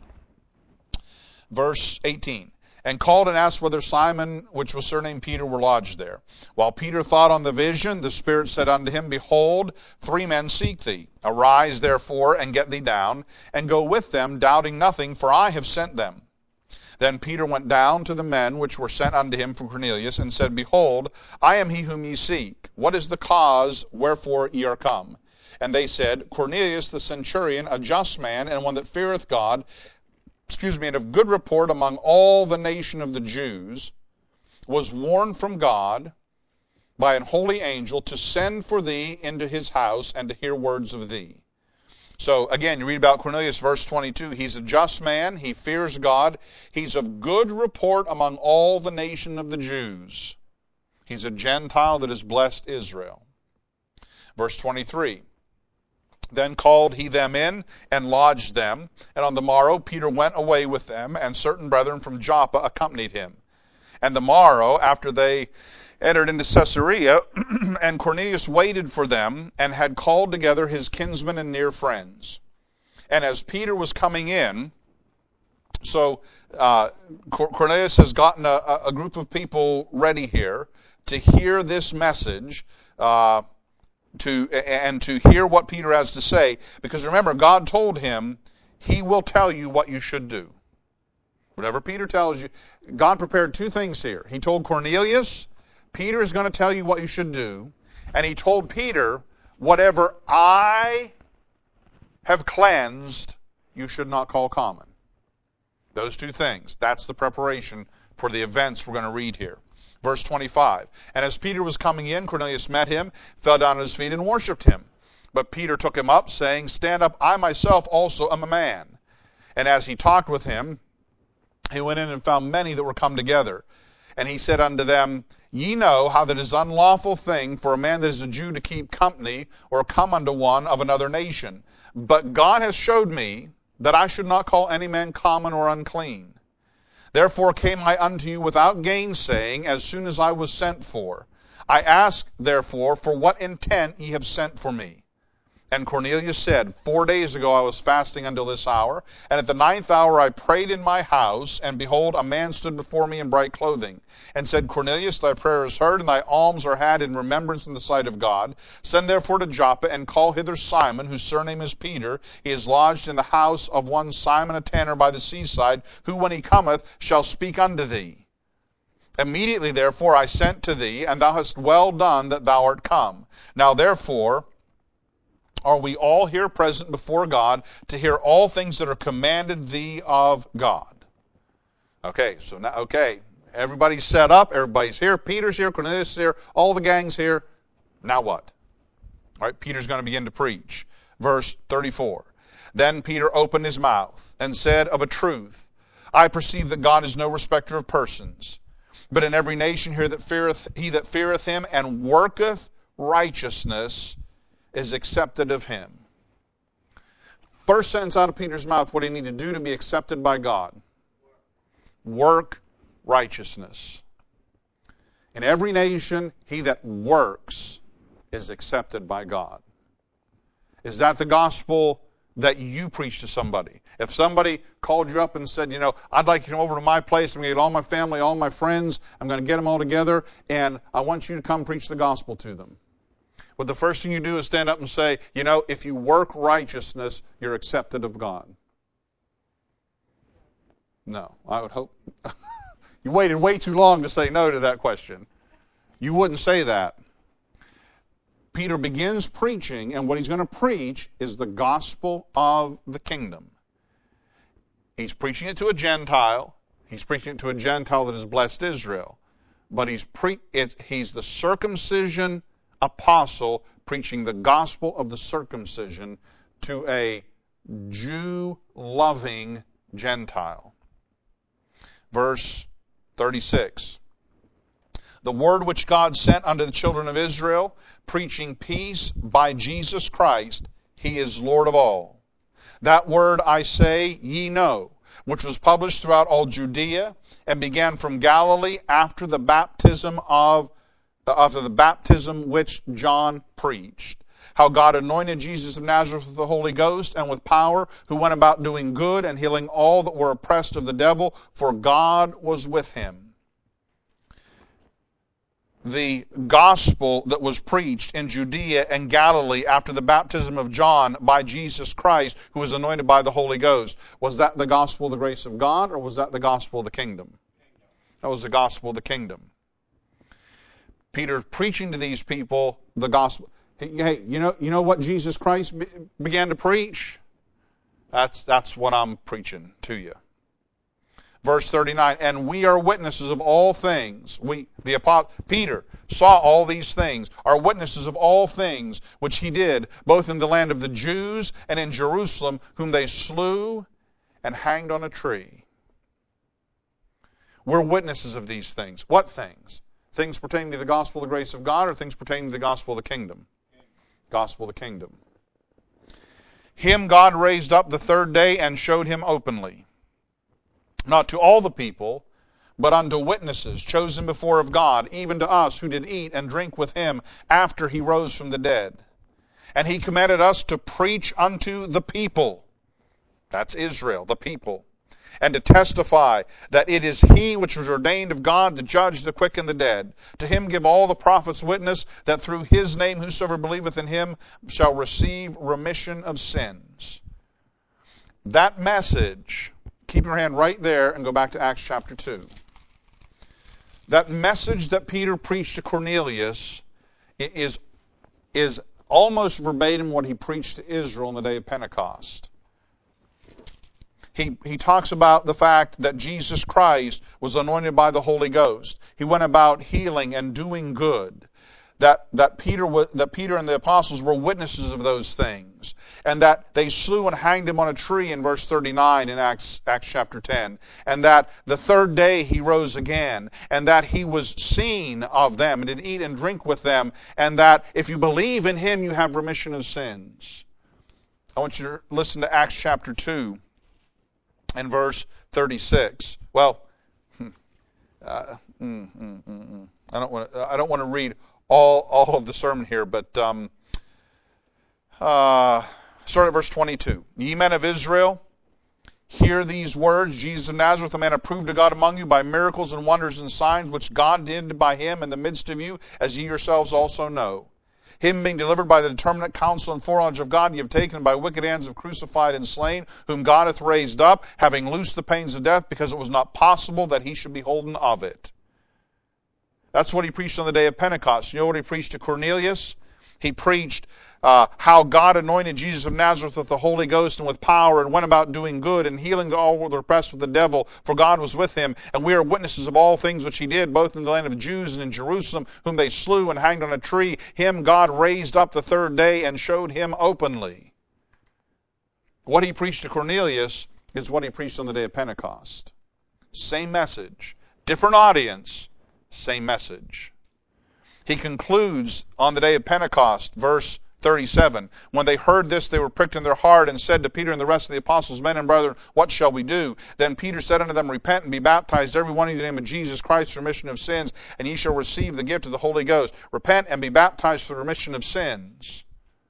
Verse 18. And called and asked whether Simon, which was surnamed Peter, were lodged there. While Peter thought on the vision, the Spirit said unto him, Behold, 3 men seek thee. Arise, therefore, and get thee down, and go with them, doubting nothing, for I have sent them. Then Peter went down to the men which were sent unto him from Cornelius, and said, Behold, I am he whom ye seek. What is the cause wherefore ye are come? And they said, Cornelius the centurion, a just man, and one that feareth God, and of good report among all the nation of the Jews, was warned from God by an holy angel to send for thee into his house, and to hear words of thee. So again, you read about Cornelius, verse 22. He's a just man. He fears God. He's of good report among all the nation of the Jews. He's a Gentile that has blessed Israel. Verse 23. Then called he them in, and lodged them. And on the morrow Peter went away with them, and certain brethren from Joppa accompanied him. And the morrow, after they entered into Caesarea, and Cornelius waited for them, and had called together his kinsmen and near friends. And as Peter was coming in, so Cornelius has gotten a group of people ready here to hear this message, to hear what Peter has to say. Because remember, God told him, he will tell you what you should do. Whatever Peter tells you, God prepared 2 things here. He told Cornelius, Peter is going to tell you what you should do. And he told Peter, whatever I have cleansed, you should not call common. Those 2 things. That's the preparation for the events we're going to read here. Verse 25. And as Peter was coming in, Cornelius met him, fell down at his feet, and worshipped him. But Peter took him up, saying, Stand up, I myself also am a man. And as he talked with him, he went in and found many that were come together. And he said unto them, Ye know how that it is unlawful thing for a man that is a Jew to keep company or come unto one of another nation. But God has showed me that I should not call any man common or unclean. Therefore came I unto you without gainsaying, as soon as I was sent for. I ask, therefore, for what intent ye have sent for me. And Cornelius said, 4 days ago I was fasting until this hour, and at the 9th hour I prayed in my house, and behold, a man stood before me in bright clothing, and said, Cornelius, thy prayer is heard, and thy alms are had in remembrance in the sight of God. Send therefore to Joppa, and call hither Simon, whose surname is Peter. He is lodged in the house of one Simon a tanner by the seaside, who when he cometh shall speak unto thee. Immediately therefore I sent to thee, and thou hast well done that thou art come. Now therefore are we all here present before God to hear all things that are commanded thee of God. Okay, so now, everybody's set up, everybody's here, Peter's here, Cornelius is here, all the gang's here. Now what? All right, Peter's going to begin to preach. Verse 34. Then Peter opened his mouth and said, Of a truth, I perceive that God is no respecter of persons, but in every nation here he that feareth him and worketh righteousness is accepted of him. First sentence out of Peter's mouth, what do you need to do to be accepted by God? Work righteousness. In every nation, he that works is accepted by God. Is that the gospel that you preach to somebody? If somebody called you up and said, I'd like you to come over to my place, I'm going to get all my family, all my friends, I'm going to get them all together, and I want you to come preach the gospel to them. But the first thing you do is stand up and say, if you work righteousness, you're accepted of God. No, I would hope. You waited way too long to say no to that question. You wouldn't say that. Peter begins preaching, and what he's going to preach is the gospel of the kingdom. He's preaching it to a Gentile. He's preaching it to a Gentile that has blessed Israel. But he's the circumcision apostle preaching the gospel of the circumcision to a Jew-loving Gentile. Verse 36. The word which God sent unto the children of Israel, preaching peace by Jesus Christ, he is Lord of all. That word I say ye know, which was published throughout all Judea, and began from Galilee after the baptism which John preached, how God anointed Jesus of Nazareth with the Holy Ghost and with power, who went about doing good and healing all that were oppressed of the devil, for God was with him. The gospel that was preached in Judea and Galilee after the baptism of John by Jesus Christ, who was anointed by the Holy Ghost, was that the gospel of the grace of God, or was that the gospel of the kingdom? That was the gospel of the kingdom. Peter preaching to these people the gospel. Hey, you know what Jesus Christ began to preach? That's what I'm preaching to you. Verse 39, and we are witnesses of all things. Peter saw all these things, are witnesses of all things which he did, both in the land of the Jews and in Jerusalem, whom they slew and hanged on a tree. We're witnesses of these things. What things? Things pertaining to the gospel of the grace of God, or things pertaining to the gospel of the kingdom? Gospel of the kingdom. Him God raised up the third day and showed him openly, not to all the people, but unto witnesses chosen before of God, even to us who did eat and drink with him after he rose from the dead. And he commanded us to preach unto the people. That's Israel, the people. And to testify that it is he which was ordained of God to judge the quick and the dead. To him give all the prophets witness that through his name whosoever believeth in him shall receive remission of sins. That message, keep your hand right there and go back to Acts chapter 2. That message that Peter preached to Cornelius is almost verbatim what he preached to Israel on the day of Pentecost. He talks about the fact that Jesus Christ was anointed by the Holy Ghost. He went about healing and doing good. that Peter and the apostles were witnesses of those things, and that they slew and hanged him on a tree in verse 39 in Acts chapter 10, and that the third day he rose again, and that he was seen of them, and did eat and drink with them, and that if you believe in him, you have remission of sins. I want you to listen to Acts chapter 2 and verse 36. Well, I don't want to read all of the sermon here, but start at verse 22. Ye men of Israel, hear these words. Jesus of Nazareth, a man approved to God among you by miracles and wonders and signs, which God did by him in the midst of you, as ye yourselves also know. Him being delivered by the determinate counsel and foreknowledge of God, ye have taken by wicked hands have crucified and slain, whom God hath raised up, having loosed the pains of death, because it was not possible that he should be holden of it. That's what he preached on the day of Pentecost. You know what he preached to Cornelius? He preached how God anointed Jesus of Nazareth with the Holy Ghost and with power, and went about doing good and healing all who were oppressed with the devil, for God was with him. And we are witnesses of all things which he did, both in the land of the Jews and in Jerusalem, whom they slew and hanged on a tree. Him God raised up the third day and showed him openly. What he preached to Cornelius is what he preached on the day of Pentecost. Same message, different audience, same message. He concludes on the day of Pentecost, verse 37. When they heard this, they were pricked in their heart, and said to Peter and the rest of the apostles, Men and brethren, what shall we do? Then Peter said unto them, Repent and be baptized, every one of you, in the name of Jesus Christ, for remission of sins, and ye shall receive the gift of the Holy Ghost. Repent and be baptized for the remission of sins.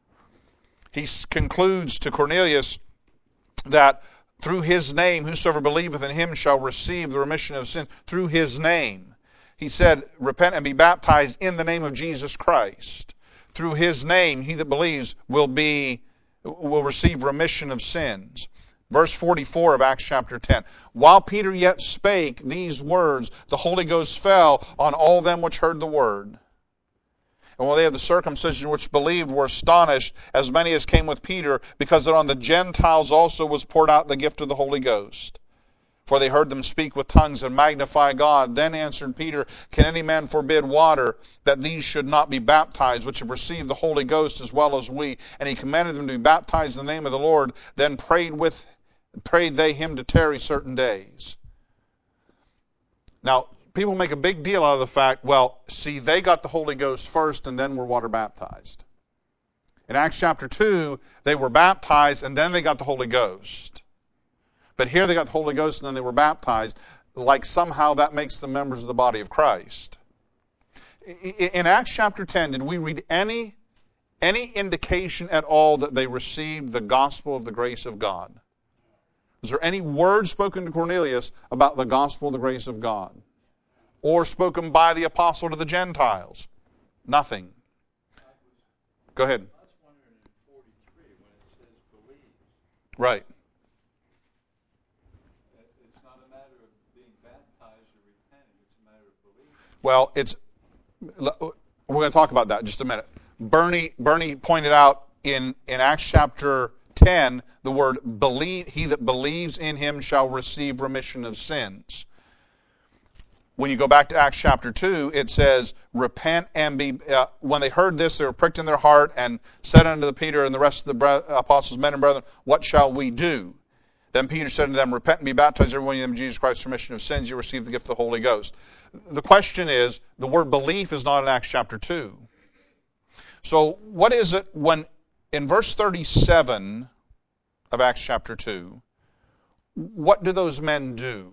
He concludes to Cornelius that through his name, whosoever believeth in him shall receive the remission of sins. Through his name. He said, repent and be baptized in the name of Jesus Christ. Through his name, he that believes will receive remission of sins. Verse 44 of Acts chapter 10. While Peter yet spake these words, the Holy Ghost fell on all them which heard the word. And when they of the circumcision which believed were astonished, as many as came with Peter, because that on the Gentiles also was poured out the gift of the Holy Ghost. For they heard them speak with tongues and magnify God. Then answered Peter, Can any man forbid water, that these should not be baptized, which have received the Holy Ghost as well as we? And he commanded them to be baptized in the name of the Lord. Then prayed they him to tarry certain days. Now, people make a big deal out of the fact, well, see, they got the Holy Ghost first and then were water baptized. In Acts chapter 2, they were baptized and then they got the Holy Ghost. But here they got the Holy Ghost and then they were baptized, like somehow that makes them members of the body of Christ. In Acts chapter 10, did we read any indication at all that they received the gospel of the grace of God? Was there any word spoken to Cornelius about the gospel of the grace of God? Or spoken by the apostle to the Gentiles? Nothing. Go ahead. I was wondering in 43 when it says believe. Right. It's not a matter of being baptized or repenting. It's a matter of believing. Well, we're going to talk about that in just a minute. Bernie pointed out in Acts chapter 10, the word believe, he that believes in him shall receive remission of sins. When you go back to Acts chapter 2, it says, repent and be, when they heard this, they were pricked in their heart and said unto Peter and the rest of the apostles, men and brethren, what shall we do? Then Peter said unto them, repent and be baptized, every one of you in Jesus Christ, for remission of sins, you receive the gift of the Holy Ghost. The question is, the word belief is not in Acts chapter 2. So what is it when, in verse 37 of Acts chapter 2, what do those men do?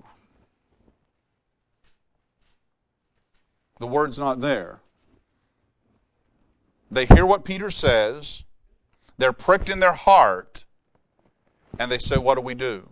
The word's not there. They hear what Peter says, they're pricked in their heart, and they say, what do we do?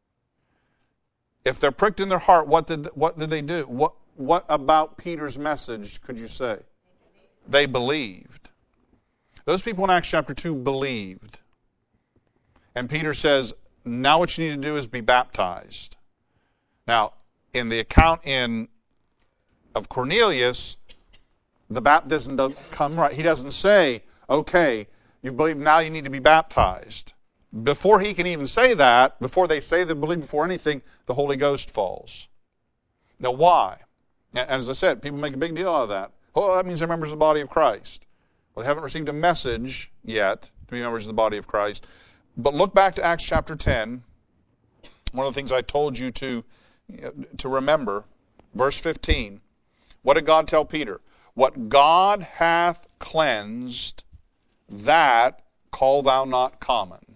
If they're pricked in their heart, what did they do? What about Peter's message could you say? They believed. Those people in Acts chapter 2 believed. And Peter says, now what you need to do is be baptized. Now, in the account of Cornelius, the baptism doesn't come right. He doesn't say, okay, you believe, now you need to be baptized. Before he can even say that, before they say they believe before anything, the Holy Ghost falls. Now why? And as I said, people make a big deal out of that. Oh, that means they're members of the body of Christ. Well, they haven't received a message yet to be members of the body of Christ. But look back to Acts chapter 10. One of the things I told you to remember, verse 15. What did God tell Peter? What God hath cleansed, that call thou not common.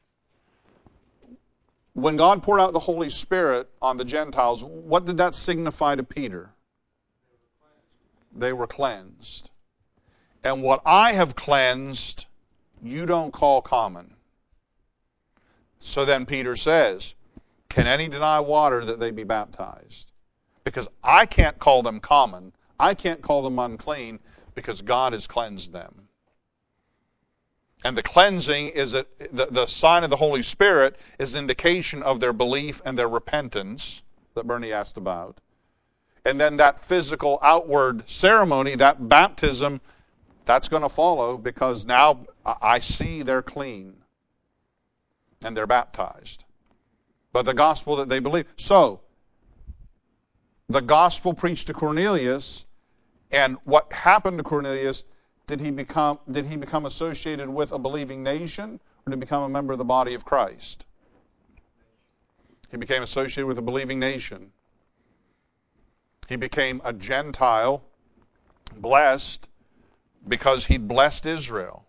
When God poured out the Holy Spirit on the Gentiles, what did that signify to Peter? They were cleansed. And what I have cleansed, you don't call common. So then Peter says, can any deny water that they be baptized? Because I can't call them common. I can't call them unclean because God has cleansed them. And the cleansing is the sign of the Holy Spirit is indication of their belief and their repentance that Bernie asked about. And then that physical outward ceremony, that baptism, that's going to follow because now I see they're clean and they're baptized. But the gospel that they believe. So, the gospel preached to Cornelius, and what happened to Cornelius, did he become associated with a believing nation, or did he become a member of the body of Christ? He became associated with a believing nation. He became a Gentile, blessed, because he'd blessed Israel.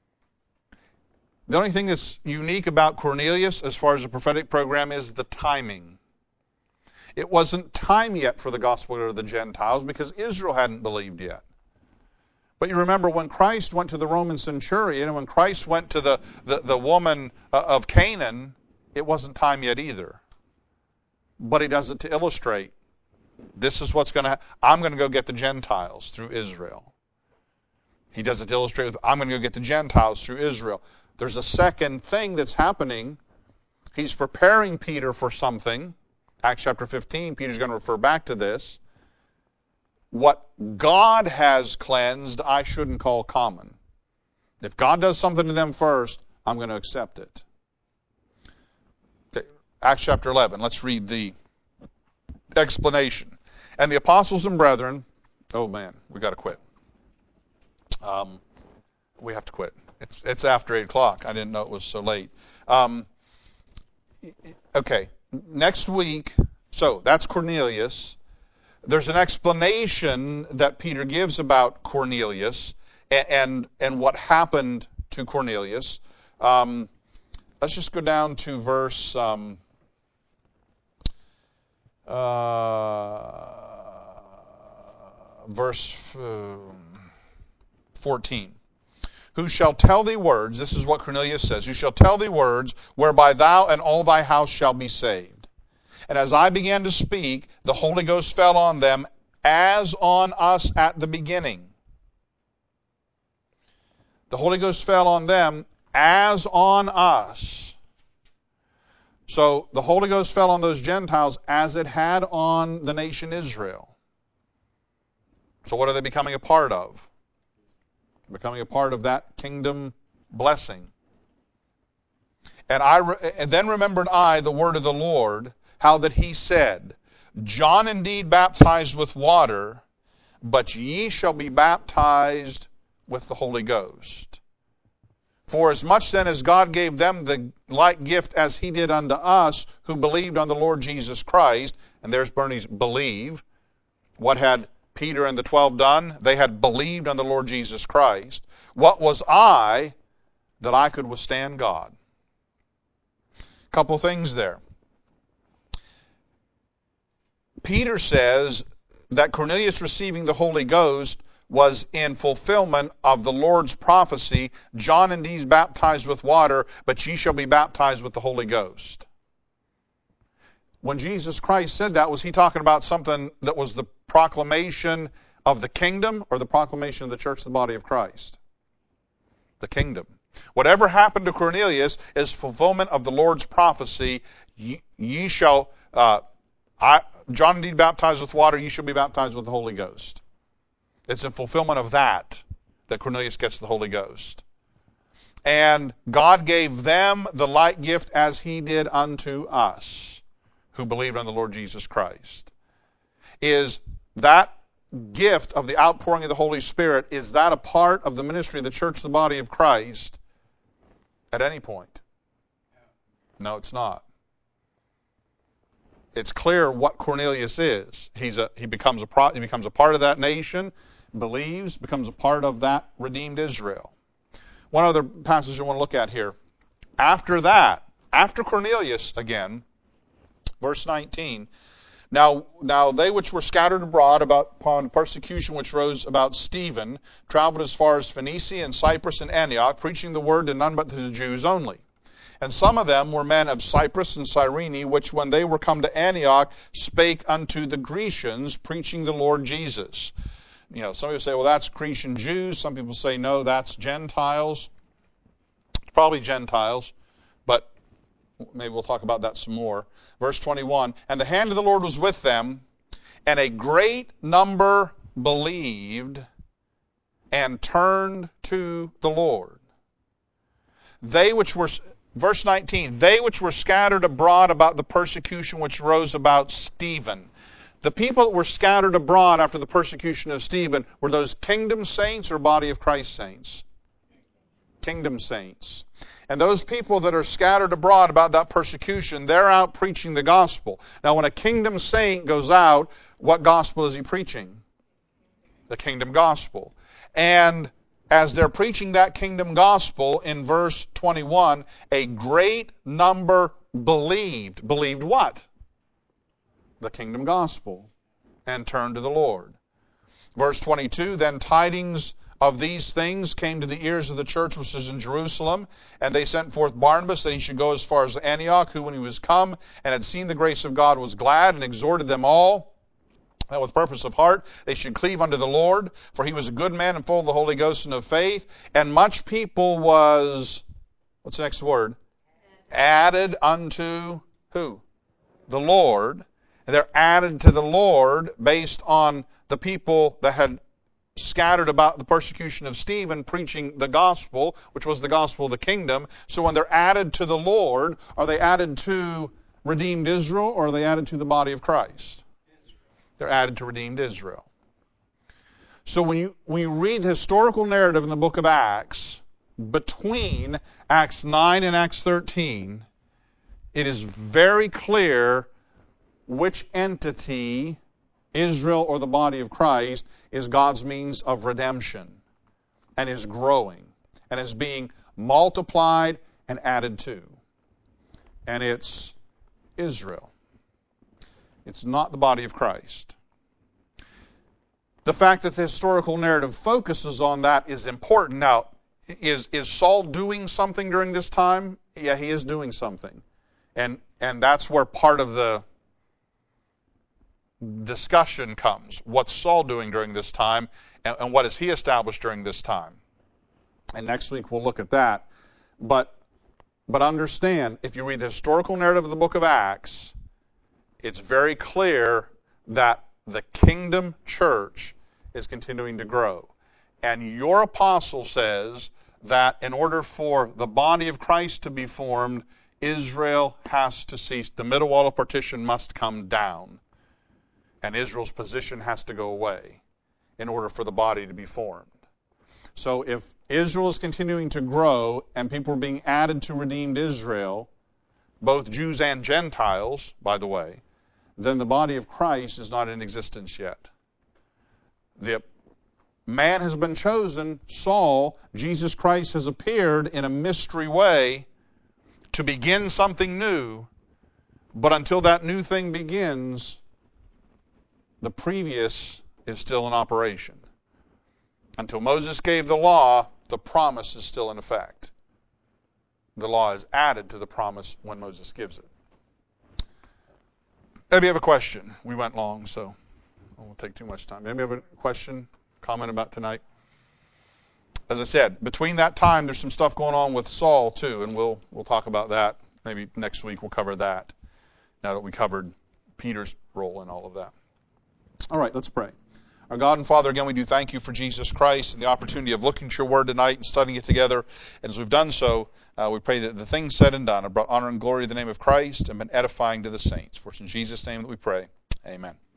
The only thing that's unique about Cornelius as far as the prophetic program is the timing. It wasn't time yet for the gospel to the Gentiles because Israel hadn't believed yet. But you remember when Christ went to the Roman centurion and when Christ went to the woman of Canaan, it wasn't time yet either. But he does it to illustrate, this is what's going to happen. I'm going to go get the Gentiles through Israel. He does it to illustrate, I'm going to go get the Gentiles through Israel. There's a second thing that's happening. He's preparing Peter for something. Acts chapter 15, Peter's going to refer back to this. What God has cleansed, I shouldn't call common. If God does something to them first, I'm going to accept it. Okay. Acts chapter 11, let's read the explanation. And the apostles and brethren, oh man, we got to quit. We have to quit. It's after 8 o'clock. I didn't know it was so late. Okay, next week, so that's Cornelius. There's an explanation that Peter gives about Cornelius and what happened to Cornelius. Let's just go down to verse 14. Who shall tell thee words, this is what Cornelius says, who shall tell thee words whereby thou and all thy house shall be saved. And as I began to speak, the Holy Ghost fell on them as on us at the beginning. The Holy Ghost fell on them as on us. So the Holy Ghost fell on those Gentiles as it had on the nation Israel. So what are they becoming a part of? Becoming a part of that kingdom blessing. And then remembered I the word of the Lord, how that he said, John indeed baptized with water, but ye shall be baptized with the Holy Ghost. For as much then as God gave them the like gift as he did unto us, who believed on the Lord Jesus Christ, and there's Bernie's believe. What had Peter and the 12 done? They had believed on the Lord Jesus Christ. What was I that I could withstand God? A couple things there. Peter says that Cornelius receiving the Holy Ghost was in fulfillment of the Lord's prophecy, John indeed baptized with water, but ye shall be baptized with the Holy Ghost. When Jesus Christ said that, was he talking about something that was the proclamation of the kingdom or the proclamation of the church, the body of Christ? The kingdom. Whatever happened to Cornelius is fulfillment of the Lord's prophecy. Ye shall, John indeed baptized with water, ye shall be baptized with the Holy Ghost. It's a fulfillment of that Cornelius gets the Holy Ghost. And God gave them the like gift as he did unto us, who believed on the Lord Jesus Christ. Is that gift of the outpouring of the Holy Spirit, is that a part of the ministry of the church, the body of Christ, at any point? No, it's not. It's clear what Cornelius is. He becomes a part of that nation, believes, becomes a part of that redeemed Israel. One other passage I want to look at here. After that, after Cornelius again, verse 19, Now they which were scattered abroad upon persecution which rose about Stephen traveled as far as Phoenicia and Cyprus and Antioch, preaching the word to none but to the Jews only. And some of them were men of Cyprus and Cyrene, which when they were come to Antioch spake unto the Grecians, preaching the Lord Jesus. Some people say, well, that's Grecian Jews. Some people say, no, that's Gentiles. Probably Gentiles, but maybe we'll talk about that some more. Verse 21, And the hand of the Lord was with them, and a great number believed and turned to the Lord. Verse 19, they which were scattered abroad about the persecution which rose about Stephen. The people that were scattered abroad after the persecution of Stephen, were those kingdom saints or body of Christ saints? Kingdom saints. And those people that are scattered abroad about that persecution, they're out preaching the gospel. Now, when a kingdom saint goes out, what gospel is he preaching? The kingdom gospel. And as they're preaching that kingdom gospel, in verse 21, a great number believed. Believed what? The kingdom gospel. And turned to the Lord. Verse 22, Then tidings of these things came to the ears of the church which is in Jerusalem, and they sent forth Barnabas that he should go as far as Antioch, who when he was come and had seen the grace of God was glad, and exhorted them all, that with purpose of heart they should cleave unto the Lord, for he was a good man and full of the Holy Ghost and of faith. And much people was, what's the next word? Added unto who? The Lord. And they're added to the Lord based on the people that had scattered about the persecution of Stephen, preaching the gospel, which was the gospel of the kingdom. So when they're added to the Lord, are they added to redeemed Israel, or are they added to the body of Christ? They're added to redeemed Israel. So when you read the historical narrative in the book of Acts, between Acts 9 and Acts 13, it is very clear which entity, Israel or the body of Christ, is God's means of redemption and is growing and is being multiplied and added to. And it's Israel. It's not the body of Christ. The fact that the historical narrative focuses on that is important. Now, is Saul doing something during this time? Yeah, he is doing something. And that's where part of the discussion comes. What's Saul doing during this time, and what has he established during this time? And next week we'll look at that. But understand, if you read the historical narrative of the book of Acts, it's very clear that the kingdom church is continuing to grow. And your apostle says that in order for the body of Christ to be formed, Israel has to cease. The middle wall of partition must come down. And Israel's position has to go away in order for the body to be formed. So if Israel is continuing to grow and people are being added to redeemed Israel, both Jews and Gentiles, by the way, then the body of Christ is not in existence yet. The man has been chosen, Saul. Jesus Christ has appeared in a mystery way to begin something new, but until that new thing begins, the previous is still in operation. Until Moses gave the law, the promise is still in effect. The law is added to the promise when Moses gives it. Maybe you have a question. We went long, so I won't take too much time. Maybe you have a question, comment about tonight? As I said, between that time, there's some stuff going on with Saul too, and we'll talk about that. Maybe next week we'll cover that, now that we covered Peter's role in all of that. All right, let's pray. Our God and Father, again, we do thank you for Jesus Christ and the opportunity of looking at your word tonight and studying it together. And as we've done so, we pray that the things said and done have brought honor and glory to the name of Christ and been edifying to the saints. For it's in Jesus' name that we pray. Amen.